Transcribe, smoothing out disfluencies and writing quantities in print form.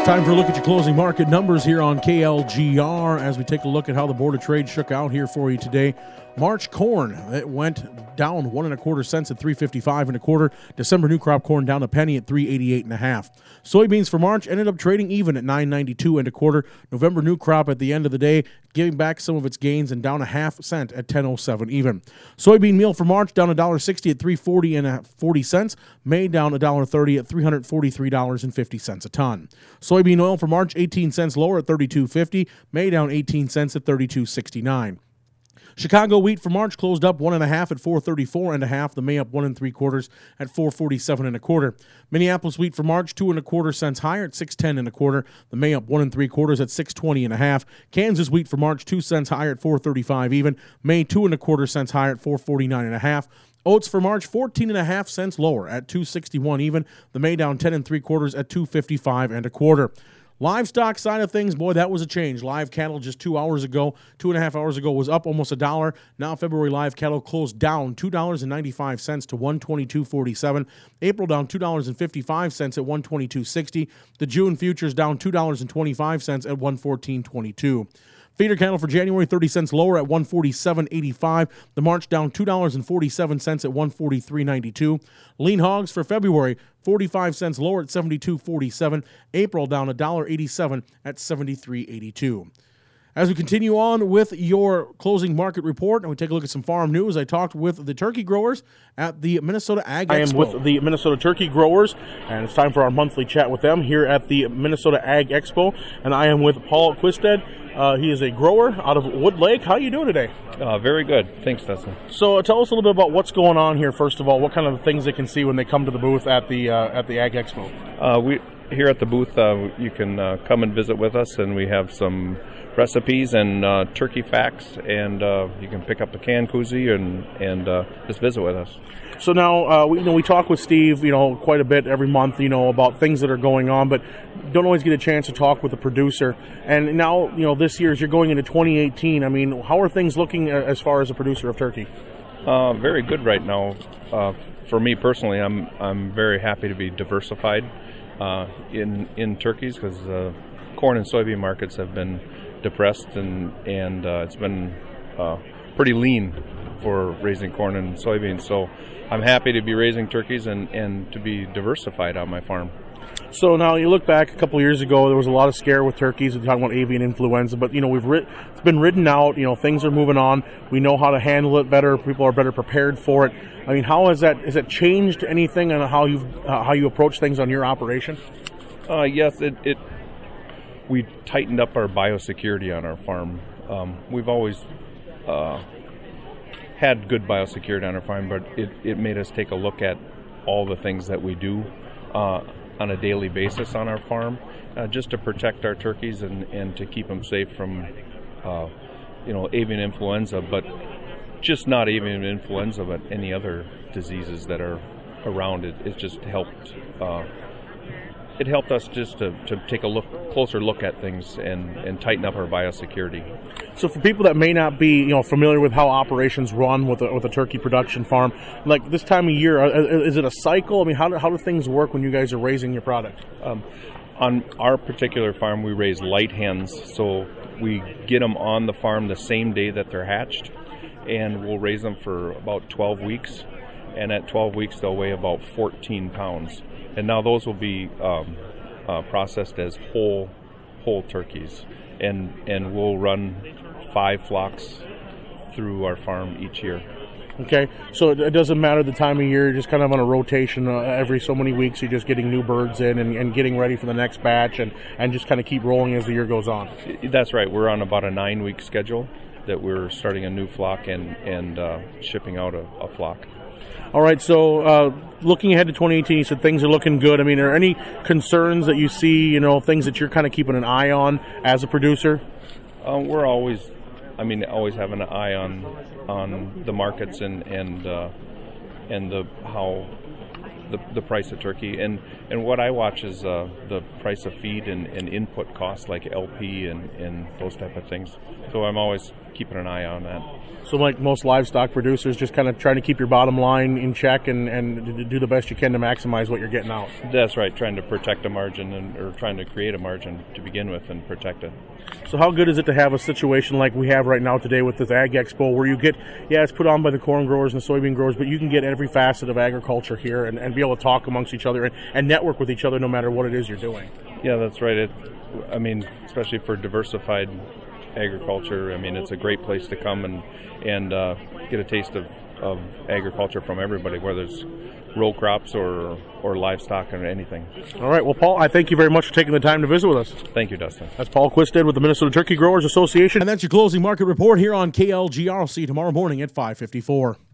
Time for a look at your closing market numbers here on KLGR as we take a look at how the Board of Trade shook out here for you today. March corn, it went down 1 1/4 cents at $3.55 1/4. December new crop corn down a penny at $3.88 1/2. Soybeans for March ended up trading even at $9.92 1/4. November new crop at the end of the day giving back some of its gains and down a half cent at $10.07 even. Soybean meal for March down $1.60 at $3.40 40. May down $1.30 at $343.50 a ton. Soybean oil for March 18 cents lower at $32.50. May down 18 cents at $32.69. Chicago wheat for March closed up 1 1/2 at $4.34 1/2. The May up 1 3/4 at $4.47 1/4. Minneapolis wheat for March 2 1/4 cents higher at $6.10 1/4. The May up 1 3/4 at $6.20 1/2. Kansas wheat for March 2 cents higher at $4.35 even. May 2 1/4 cents higher at $4.49 1/2. Oats for March 14 1/2 cents lower at $2.61 even. The May down 10 3/4 at $2.55 1/4. Livestock side of things, boy, that was a change. Live cattle just 2 hours ago, 2.5 hours ago, was up almost $1. Now February live cattle closed down $2.95 to $122.47. April down $2.55 at $122.60. The June futures down $2.25 at $114.22. Feeder cattle for January 30 cents lower at $147.85. The March down $2.47 at $143.92. Lean hogs for February 45 cents lower at $72.47. April down $1.87 at $73.82. As we continue on with your closing market report and we take a look at some farm news, I talked with the turkey growers at the Minnesota Ag Expo. I am with the Minnesota turkey growers, and it's time for our monthly chat with them here at the Minnesota Ag Expo. And I am with Paul Quisted. He is a grower out of Wood Lake. How are you doing today? Very good. Thanks, Dustin. So tell us a little bit about what's going on here, first of all. What kind of things they can see when they come to the booth at the Ag Expo? Here at the booth, you can come and visit with us, and we have some recipes and turkey facts, and you can pick up a can koozie and just visit with us. So now we talk with Steve, quite a bit every month, about things that are going on, but don't always get a chance to talk with the producer. And now, this year as you're going into 2018, I mean, how are things looking as far as a producer of turkey? Very good right now. For me personally, I'm very happy to be diversified in turkeys because corn and soybean markets have been depressed and it's been pretty lean for raising corn and soybeans. So I'm happy to be raising turkeys and to be diversified on my farm. So now you look back a couple of years ago, there was a lot of scare with turkeys. We're talking about avian influenza, but it's been ridden out. Things are moving on. We know how to handle it better. People are better prepared for it. I mean, has it changed anything on how you approach things on your operation? Yes, we tightened up our biosecurity on our farm. We've always had good biosecurity on our farm, but it made us take a look at all the things that we do on a daily basis on our farm, just to protect our turkeys and to keep them safe from avian influenza, but just not avian influenza, but any other diseases that are around. It just helped. It helped us just to take a closer look at things and tighten up our biosecurity. So for people that may not be familiar with how operations run with a turkey production farm, like this time of year, is it a cycle? I mean, how do things work when you guys are raising your product? On our particular farm, we raise light hens, so we get them on the farm the same day that they're hatched, and we'll raise them for about 12 weeks, and at 12 weeks they'll weigh about 14 pounds. And now those will be processed as whole turkeys, and we'll run 5 flocks through our farm each year. Okay, so it doesn't matter the time of year, you're just kind of on a rotation every so many weeks, you're just getting new birds in and getting ready for the next batch and just kind of keep rolling as the year goes on. That's right, we're on about a 9-week schedule that we're starting a new flock and shipping out a flock. All right, so looking ahead to 2018, you said things are looking good. I mean, are there any concerns that you see, things that you're kind of keeping an eye on as a producer? We're always having an eye on the markets and the price of turkey. And what I watch is the price of feed and input costs like LP and those type of things. So I'm always keeping an eye on that. So like most livestock producers, just kind of trying to keep your bottom line in check and do the best you can to maximize what you're getting out. That's right, trying to protect a margin or trying to create a margin to begin with and protect it. So how good is it to have a situation like we have right now today with this Ag Expo where you get, it's put on by the corn growers and the soybean growers, but you can get every facet of agriculture here and be able to talk amongst each other and network with each other no matter what it is you're doing. Yeah, that's right. Especially for diversified agriculture, it's a great place to come and get a taste of agriculture from everybody, whether it's row crops or livestock or anything. All right. Well, Paul, I thank you very much for taking the time to visit with us. Thank you, Dustin. That's Paul Quisted with the Minnesota Turkey Growers Association. And that's your closing market report here on KLGR. I'll see you tomorrow morning at 5:54.